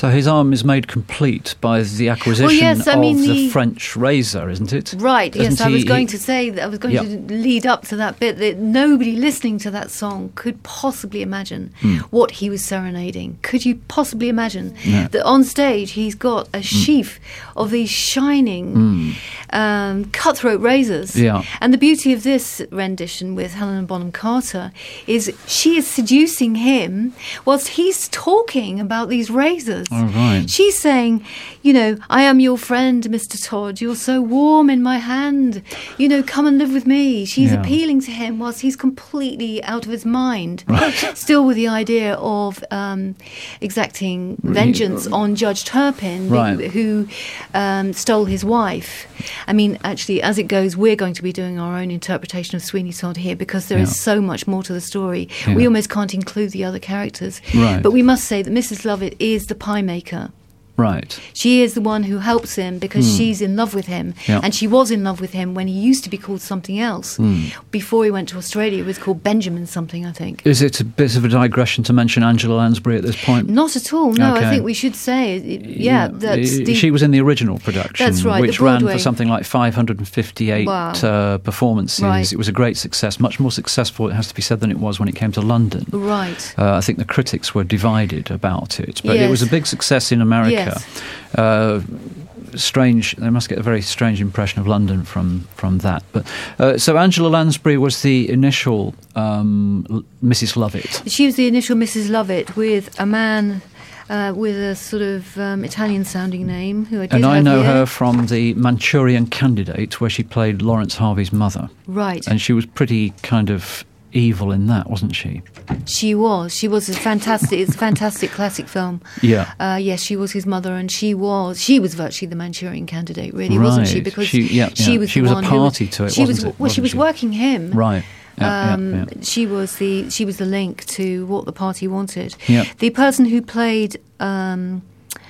So his arm is made complete by the acquisition Well, yes, I of mean, the, the- French razor, isn't it? Right, Doesn't yes, I he- was going he- to say that I was going Yeah. to lead up to that bit that nobody listening to that song could possibly imagine Hmm. what he was serenading. Could you possibly imagine No. that on stage he's got a sheaf of these shining um, cutthroat razors? Hmm. Yeah. And the beauty of this rendition with Helena Bonham Carter is she is seducing him whilst he's talking about these razors. Oh, right. She's saying, you know, I am your friend, Mister Todd. You're so warm in my hand. You know, come and live with me. She's Yeah. appealing to him whilst he's completely out of his mind, still with the idea of um, exacting vengeance on Judge Turpin, the- Right. who um, stole his wife. I mean, actually, as it goes, we're going to be doing our own interpretation of Sweeney Todd here because there is Yeah. so much more to the story. Yeah. We almost can't include the other characters. Right. But we must say that Missus Lovett is the pie maker. Right. She is the one who helps him because she's in love with him. Yeah. And she was in love with him when he used to be called something else. Before he went to Australia, he was called Benjamin something, I think. Is it a bit of a digression to mention Angela Lansbury at this point? Not at all. No, Okay. I think we should say, it- yeah, that's Uh, the, she was in the original production, That's right, the which ran for Broadway. something like five hundred fifty-eight Wow. uh, performances. Right. It was a great success, much more successful, it has to be said, than it was when it came to London. right. Uh, I think the critics were divided about it, but it Yes. was a big success in America. Yes. Uh, strange, they must get a very strange impression of London from, from that. But uh, so Angela Lansbury was the initial um, L- Missus Lovett. She was the initial Missus Lovett with a man uh, with a sort of um, Italian-sounding name who I did And I have know here. her from the Manchurian Candidate, where she played Lawrence Harvey's mother. Right. And she was pretty kind of evil in that, wasn't she? She was. She was a fantastic. It's a fantastic classic film. Yeah. Uh, yes, she was his mother, and she was. She was virtually the Manchurian Candidate, really, wasn't she? Right. Because She- yeah, she yeah. was. She the was a one who party to it, She was. wasn't it? Well, she Wasn't was she? working him. Right. Yeah, um, yeah, yeah. She was the. She was the link to what the party wanted. Yeah. The person who played. Um,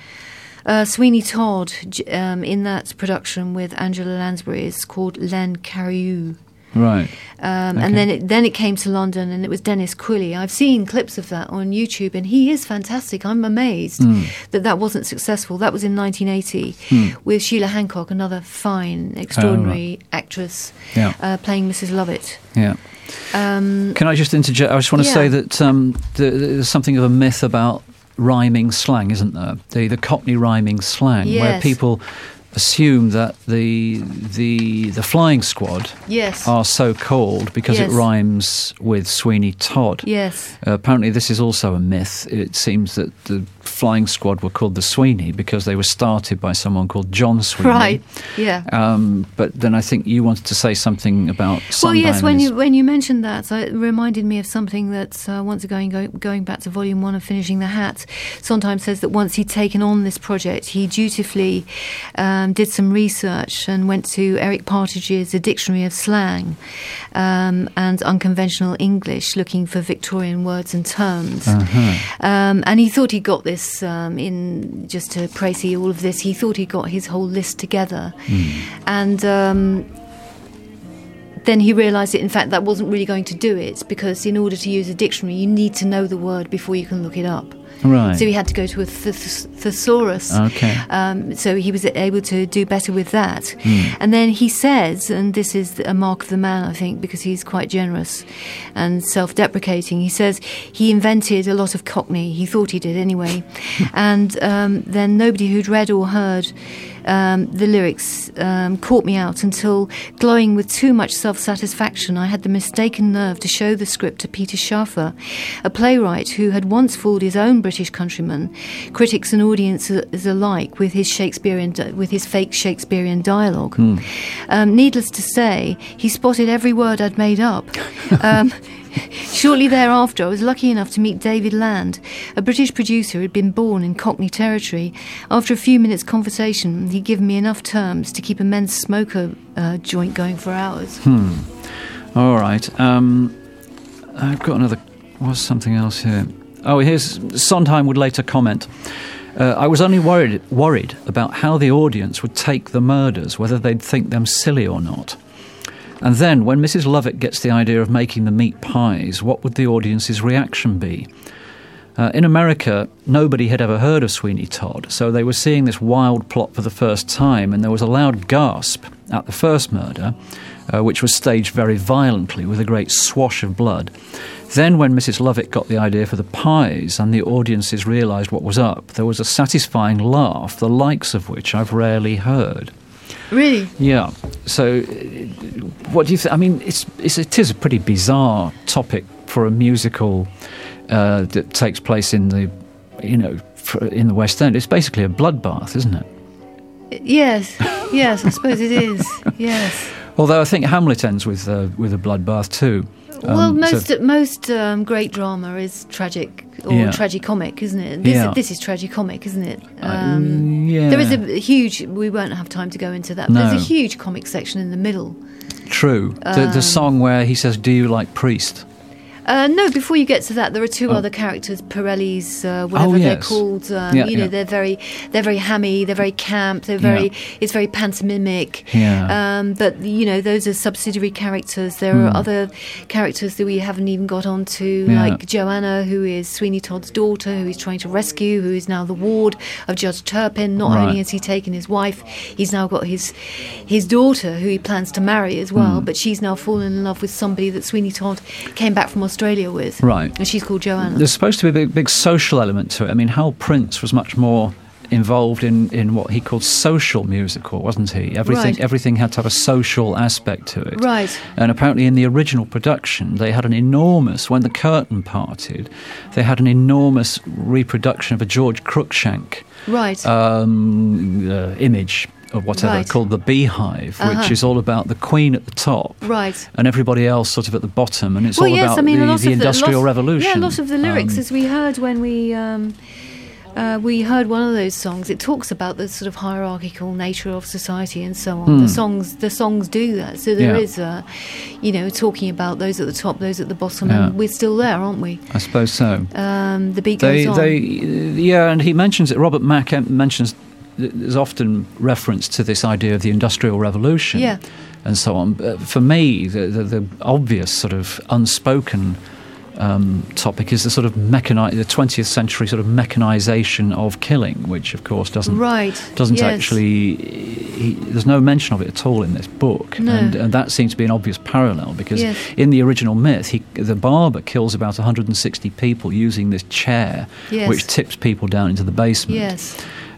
Uh, Sweeney Todd j- um, in that production with Angela Lansbury is called Len Cariou. Right. Um, Okay. And then it, then it came to London, and it was Dennis Quilley. I've seen clips of that on YouTube, and he is fantastic. I'm amazed Hmm. that that wasn't successful. That was in nineteen eighty with Sheila Hancock, another fine, extraordinary actress, Yeah. uh, playing Missus Lovett. Yeah. Um, Can I just interject? I just want to Yeah. say that um, the, there's something of a myth about rhyming slang, isn't there? The the Cockney rhyming slang, where Yes. people assume that the the the Flying Squad yes. are so called because Yes. it rhymes with Sweeney Todd. Yes. Uh, apparently, this is also a myth. It seems that the Flying Squad were called the Sweeney because they were started by someone called John Sweeney. Right. Yeah. Um, but then I think you wanted to say something about Well, Sundown yes. When and his- you when you mentioned that, so it reminded me of something that uh, once again go, going back to volume one of Finishing the Hat, Sondheim says that once he'd taken on this project, he dutifully um, did some research and went to Eric Partridge's A Dictionary of Slang um, and Unconventional English, looking for Victorian words and terms. Uh-huh. Um, and he thought he got this um, in just to précis all of this. He thought he got his whole list together, and. Um, then he realised that, in fact, that wasn't really going to do it, because in order to use a dictionary, you need to know the word before you can look it up. Right. So he had to go to a thes- thesaurus. Okay. Um, so he was able to do better with that. And then he says, and this is a mark of the man, I think, because he's quite generous and self-deprecating, he says he invented a lot of Cockney. He thought he did anyway. And um, then nobody who'd read or heard um, the lyrics um, caught me out until, glowing with too much self-satisfaction, I had the mistaken nerve to show the script to Peter Schaffer, a playwright who had once fooled his own British countrymen, critics and audiences alike, with his Shakespearean, with his fake Shakespearean dialogue. Um, needless to say, he spotted every word I'd made up. Um, Shortly thereafter, I was lucky enough to meet David Land, a British producer who had been born in Cockney territory. After a few minutes' conversation, he'd given me enough terms to keep a men's smoker uh, joint going for hours. All right. Um, I've got another. Was something else here? Oh, here's Sondheim would later comment. Uh, I was only worried worried about how the audience would take the murders, whether they'd think them silly or not. And then, when Missus Lovett gets the idea of making the meat pies, what would the audience's reaction be? Uh, in America, nobody had ever heard of Sweeney Todd, so they were seeing this wild plot for the first time, and there was a loud gasp at the first murder, uh, which was staged very violently with a great swash of blood. Then when Missus Lovett got the idea for the pies and the audiences realised what was up, there was a satisfying laugh, the likes of which I've rarely heard. Really? Yeah. So, uh, what do you think? I mean, it's, it's it is a pretty bizarre topic for a musical uh, that takes place in the, you know, for, in the West End. It's basically a bloodbath, isn't it? Yes. Yes, I suppose it is. Yes. Although I think Hamlet ends with uh, with a bloodbath too. Well, Um, most so- most um, great drama is tragic or Yeah. tragicomic, isn't it? This, Yeah. this is tragicomic, isn't it? Um, yeah. There is a huge. We won't have time to go into that. But No. There's a huge comic section in the middle. True. the, Um, the song where he says, "Do you like Priest?" Uh, no, before you get to that, there are two Oh. other characters, Pirellis, uh, whatever Oh, they're yes. called. Um, Yeah, you know, yeah. they're very, they're very hammy. They're very camp. They're very. Yeah. It's very pantomimic. Yeah. Um, but you know, those are subsidiary characters. There Hmm. are other characters that we haven't even got onto, Yeah. like Joanna, who is Sweeney Todd's daughter, who he's trying to rescue, who is now the ward of Judge Turpin. Not Right. only has he taken his wife, he's now got his his daughter, who he plans to marry as well. Hmm. But she's now fallen in love with somebody that Sweeney Todd came back from Australia with. Right. And she's called Joanna. There's supposed to be a big, big social element to it. I mean, Hal Prince was much more involved in, in what he called social musical, wasn't he? Everything Right. everything had to have a social aspect to it. Right. And apparently in the original production, they had an enormous, when the curtain parted, they had an enormous reproduction of a George Cruikshank Right. um, uh, image or whatever, Right. called The Beehive, Uh-huh. which is all about the Queen at the top. Right. And everybody else sort of at the bottom, and it's Well, all yes, about I mean, the, a lot the of the, Industrial lot, Revolution. Yeah, a lot of the lyrics, Um, as we heard when we um, uh, we heard one of those songs. It talks about the sort of hierarchical nature of society and so on. Hmm. The songs, the songs do that. So there Yeah. is, uh, you know, talking about those at the top, those at the bottom, Yeah. and we're still there, aren't we? I suppose so. Um, the beat They, goes on. they, yeah, and he mentions it. Robert Mack em- mentions th- there's often reference to this idea of the Industrial Revolution, Yeah. and so on. But for me, the, the, the obvious sort of unspoken um, topic is the sort of mechani- the twentieth century sort of mechanization of killing, which of course doesn't Right. doesn't Yes. actually. He, there's no mention of it at all in this book, No. and, and that seems to be an obvious parallel because Yes. in the original myth, he, the barber kills about one hundred sixty people using this chair, Yes. which tips people down into the basement. Yes.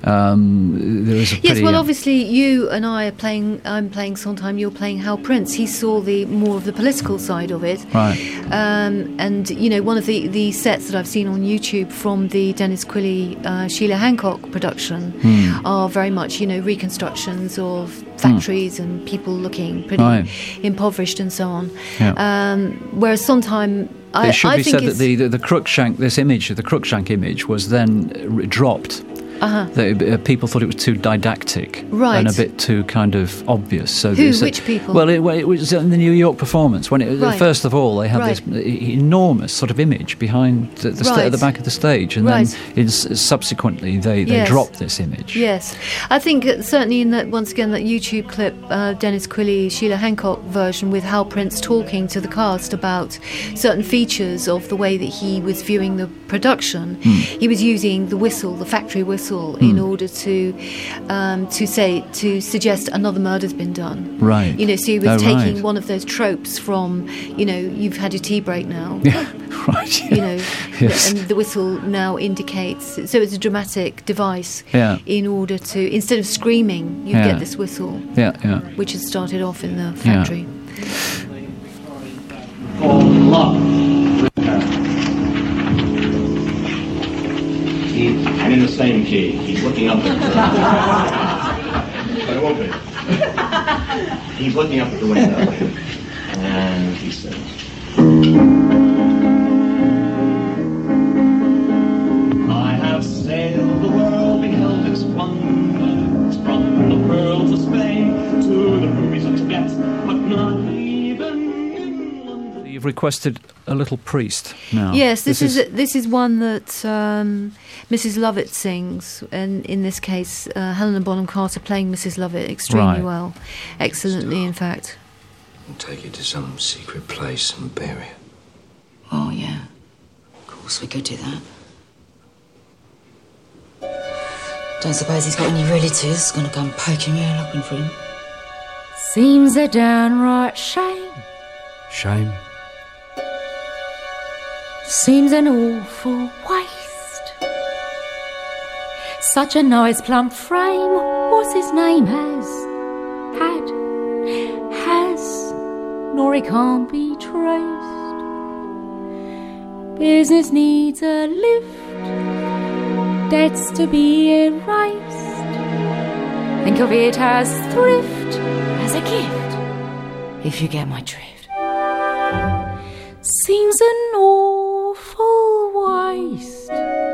Um, there is a Yes, pretty, well, uh, obviously, you and I are playing. I'm playing Sondheim. You're playing Hal Prince. He saw the more of the political side of it, Right. Um, and you know, one of the, the sets that I've seen on YouTube from the Dennis Quilley, uh, Sheila Hancock production Hmm. are very much, you know, reconstructions of factories and people looking pretty Right. impoverished and so on. Yeah. Um, whereas Sondheim, I, It should I be think said that is- the, the, the Cruikshank, this image, the Cruikshank image, was then uh, dropped. Uh-huh. That, uh, people thought it was too didactic Right. and a bit too kind of obvious. So Who? so- Which people? Well, it, well, it was in the New York performance when it, Right. first of all they had Right. this e- enormous sort of image behind the, the sta- Right. at the back of the stage, and Right. then in, s- subsequently they, they Yes. dropped this image. Yes, I think uh, certainly in that, once again, that YouTube clip, uh, Dennis Quilley, Sheila Hancock version with Hal Prince talking to the cast about certain features of the way that he was viewing the production. He was using the whistle, the factory whistle, in order to um, to say to suggest another murder's been done. Right. You know, so he was Oh, taking right. one of those tropes from, you know, you've had your tea break now. Yeah, right. You know, Yes. and the whistle now indicates. So it's a dramatic device Yeah. in order to, instead of screaming, you Yeah. get this whistle, Yeah, yeah. which has started off in the factory. Fall in love with her. He, and in the same key, he's looking up at But it won't be. He's looking up at the window, and he says, I have sailed the world, beheld its wonders, from the pearls of Spain to the rubies of Tibet, but not even in London. You've requested a little priest now. Yes, this, is, this is one that um, Missus Lovett sings, and in this case, uh, Helena Bonham Carter playing Missus Lovett extremely Right. well, excellently, in fact. And take it to some secret place and bury it. Oh, yeah. Of course we could do that. Don't suppose he's got any relatives gonna come poking around looking for him. Seems a downright shame. Shame. Seems an awful waste. Such a nice plump frame. What's his name? Has had has nor he can't be traced. Business needs a lift, debts to be erased. Think of it as thrift, as a gift, if you get my drift. Seems an awful waste.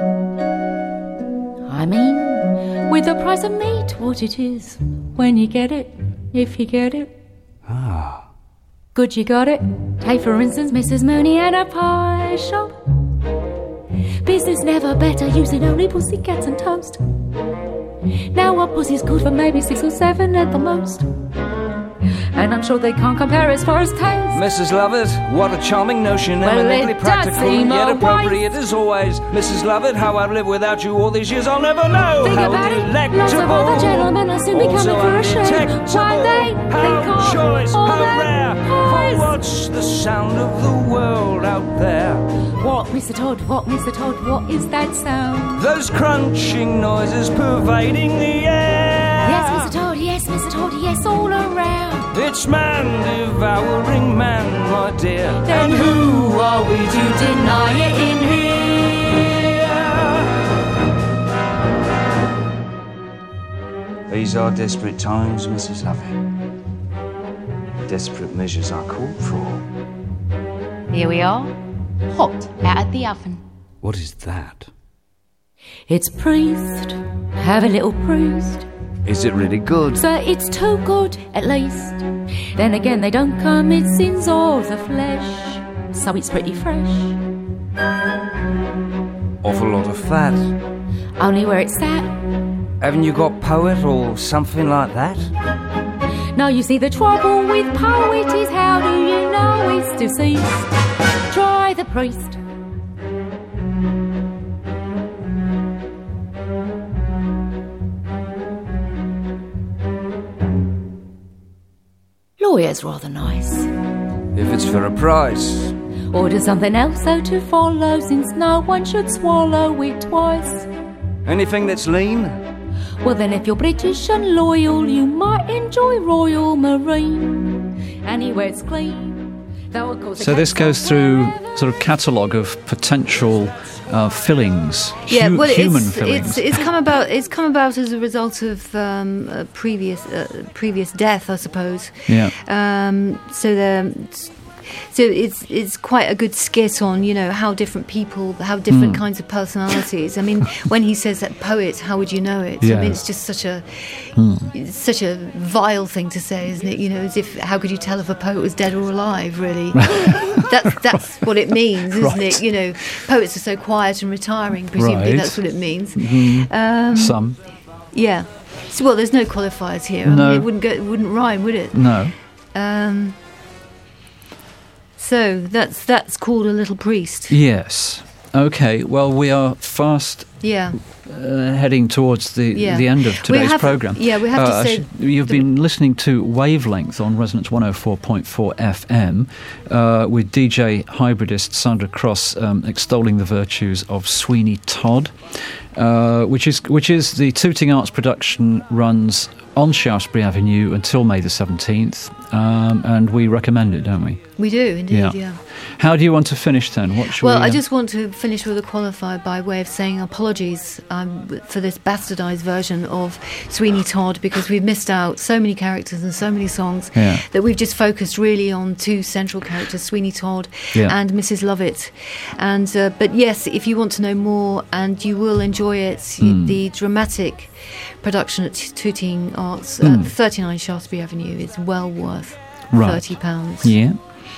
I mean, with the price of meat, what it is, when you get it, if you get it. Ah. Good you got it. Take for instance Missus Mooney and a pie shop. Business never better, using only pussycats and toast. Now a pussy's good for maybe six or seven at the most. And I'm sure they can't compare as far as taste. Missus Lovett, what a charming notion, Well, eminently it does practical, seem yet a appropriate as always. Missus Lovett, how I've lived without you all these years, I'll never know. Think how about it, delectable. lots of other gentlemen are soon be Also coming for a shave. undetectable. Why they how think of choice, all how their rare. pies. For what's the sound of the world out there? What, Mister Todd, what, Mister Todd, what is that sound? Those crunching noises pervading the air. Yes, Mister Todd, yes, Mister Todd, yes, all around. It's man devouring man, my dear. Then who are we to deny it in here? These are desperate times, Missus Lovett. Desperate measures are called for. Here we are, hot out of the oven. What is that? It's priest, have a little bruised. Is it really good? So it's too good, at least. Then again, they don't commit sins of the flesh, so it's pretty fresh. Awful lot of fat. Only where it's at. Haven't you got poet or something like that? Now you see the trouble with poet is how do you know it's deceased? Try the priest. Lawyer's rather nice. If it's for a price. Order something else so to follow, since no one should swallow it twice. Anything that's lean? Well then, if you're British and loyal, you might enjoy Royal Marine. Anywhere it's clean, though of course. So this goes through sort of catalogue of potential uh, fillings, Yeah, hu- well, human it's, fillings. it's it's come about. It's come about as a result of um, a previous uh, previous death, I suppose. Yeah. Um, so the. So it's it's quite a good skit on, you know, how different people have different Mm. kinds of personalities. I mean, when he says that poet, how would you know it? Yeah. I mean, it's just such a Mm. it's such a vile thing to say, isn't it? You know, as if how could you tell if a poet was dead or alive? Really, that's that's what it means, isn't Right. it? You know, poets are so quiet and retiring. Presumably, Right. that's what it means. Mhm. Um, Some. Yeah. So, well, there's no qualifiers here. I No. mean, it wouldn't go. It wouldn't rhyme, would it? No. Um, so that's that's called A Little Priest. Yes. Okay. Well, we are fast Yeah. uh, heading towards the Yeah. the end of We today's have- program. yeah, we have to I say should- you've been listening to Wavelength on Resonance one oh four point four F M uh, with D J hybridist Sandra Cross um, extolling the virtues of Sweeney Todd, uh, which is which is the Tooting Arts production runs on Shaftesbury Avenue until May the seventeenth, um, and we recommend it, don't we? We do indeed. Yeah. How do you want to finish then? What should Well, we, I uh, just want to finish with a qualifier by way of saying apologies um, for this bastardised version of Sweeney Todd, because we've missed out so many characters and so many songs Yeah. that we've just focused really on two central characters, Sweeney Todd Yeah. and Missus Lovett. And uh, but yes, if you want to know more, and you will enjoy it, you- Mm. the dramatic production at Tooting Arts, Mm. uh, thirty-nine Shaftesbury Avenue, is well worth Right. thirty pounds. Yeah.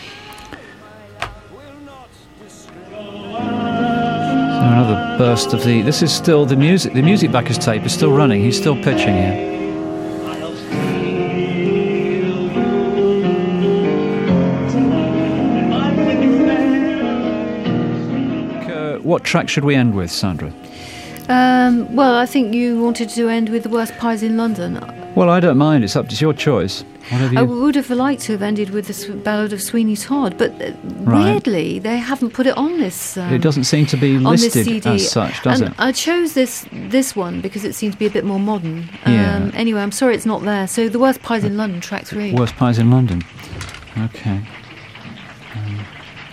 So another burst of the. This is still the music. The music backers tape is still running. He's still pitching here. Uh, what track should we end with, Sandra? Um, well, I think you wanted to end with the worst pies in London. Well, I don't mind. It's up to your choice. Whatever you... I would have liked to have ended with the Sw- Ballad of Sweeney Todd, but uh, Right. weirdly, they haven't put it on this. Um, It doesn't seem to be on this listed C D. as such, does and it? I chose this this one because it seems to be a bit more modern. Yeah. Um, anyway, I'm sorry it's not there. So the worst pies in London, track three. Worst pies in London. Okay. Um,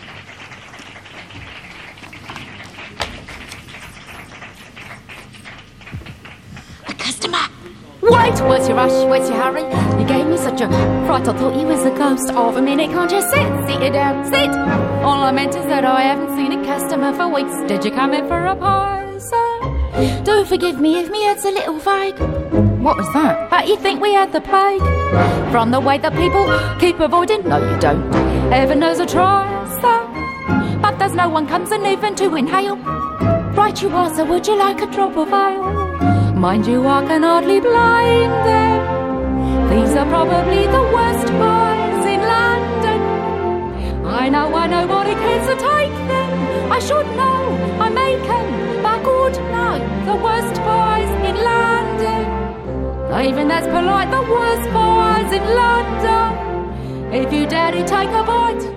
Customer! Wait! What's your rush? What's your hurry? You gave me such a fright, I thought you was a ghost of a minute. Can't you sit? Sit you down, sit! All I meant is that I haven't seen a customer for weeks. Did you come in for a pie, sir? Do forgive me if me head's a little vague. What was that? But you think we had the plague? From the way that people keep avoiding? No, you don't. Heaven knows I try, sir. But there's no one comes in even to inhale. Right you are, so would you like a drop of ale? Mind you, I can hardly blame them. These are probably the worst pies in London. I know why nobody cares to take them. I should know, I make them, but good no, the worst pies in London. Even that's polite, the worst pies in London. If you dare to take a bite,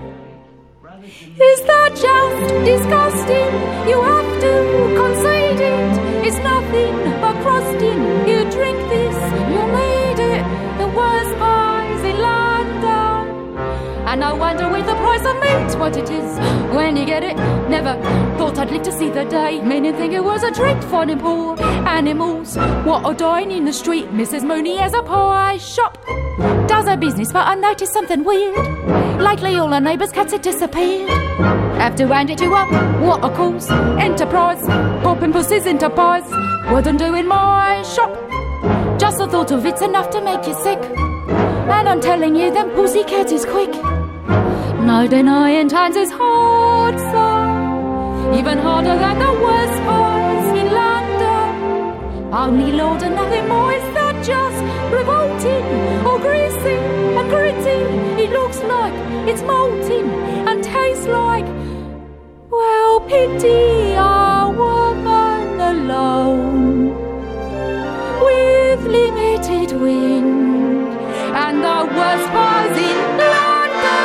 is that just disgusting? You have to concede it. It's nothing but crusting. You drink this, you made it. The worst pies in London. And no wonder with the price of meat what it is when you get it. Never thought I'd live to see the day. Many think it was a treat finding poor animals what are dying in the street. Missus Mooney has a pie shop, does her business, but I noticed something weird. Lately all her neighbours' cats had disappeared. Have to hand it to her, what a cause, enterprise, popping pussies into pies. Wouldn't do in my shop. Just the thought of it's enough to make you sick. And I'm telling you, them pussycats is quick. No denying times is hard, sir. Even harder than the worst pies in London. Only Lord and nothing more, is that just revolting or greasy and gritty? It looks like it's molting and tastes like, well, pity a woman alone with limited wind and the worst pies in London.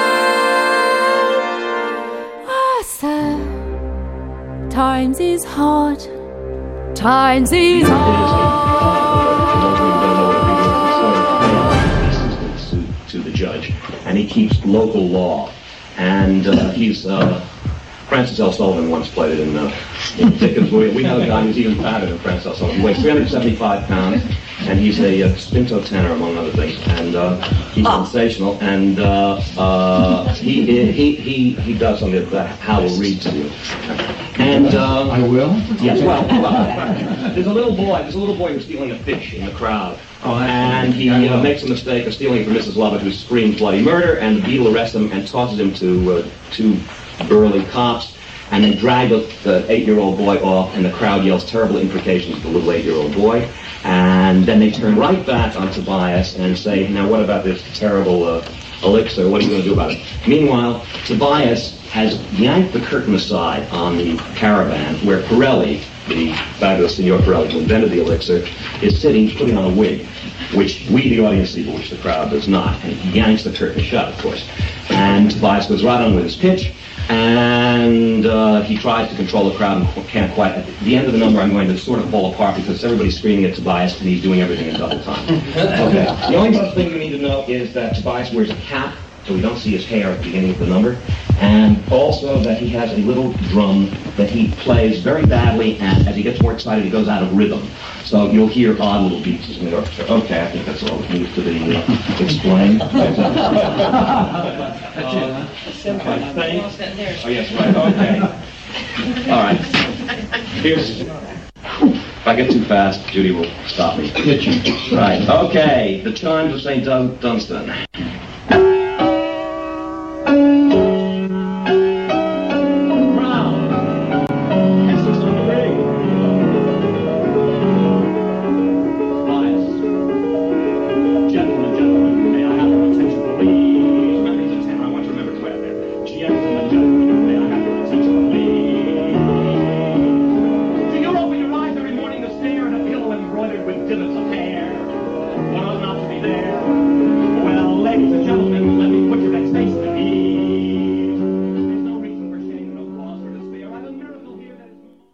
Ah, sir, times is hard. Times is To, to the judge, and he keeps local law, and uh, he's uh, Francis L. Sullivan once played it in, uh, in Dickens. We, we know a guy who's even fatter than Francis L. Sullivan. He weighs three hundred seventy-five pounds, and he's a uh, spinto tenor among other things, and uh, he's sensational. And uh, uh, he, he he he does something that Hal will read to you. And uh, I will? yes, well, well, there's a little boy. There's a little boy who's stealing a fish in the crowd. Oh, that's And he uh, makes a mistake of stealing it from Missus Lovett, who screams bloody murder, and the beadle arrests him and tosses him to uh, two burly cops, and they drag the, the eight-year-old boy off, and the crowd yells terrible imprecations to the little eight-year-old boy, and then they turn right back on Tobias and say, now what about this terrible uh, elixir? What are you going to do about it? Meanwhile, Tobias has yanked the curtain aside on the caravan where Pirelli, the fabulous Signor Pirelli who invented the elixir, is sitting putting on a wig, which we, the audience, see, but which the crowd does not. And he yanks the curtain shut, of course. And Tobias goes right on with his pitch, and uh, he tries to control the crowd and can't quite. At the end of the number, I'm going to sort of fall apart because everybody's screaming at Tobias, and he's doing everything in double time. Okay. The only other thing you need to know is that Tobias wears a cap, so we don't see his hair at the beginning of the number, and also that he has a little drum that he plays very badly, and as he gets more excited, he goes out of rhythm. So you'll hear odd little beats in the orchestra. Okay, I think that's all that needs to be uh, explained. uh, okay, thanks. Oh, yes, right, okay. All right. Here's... If I get too fast, Judy will stop me. Right, okay, the Chimes of Saint Dun- Dunstan.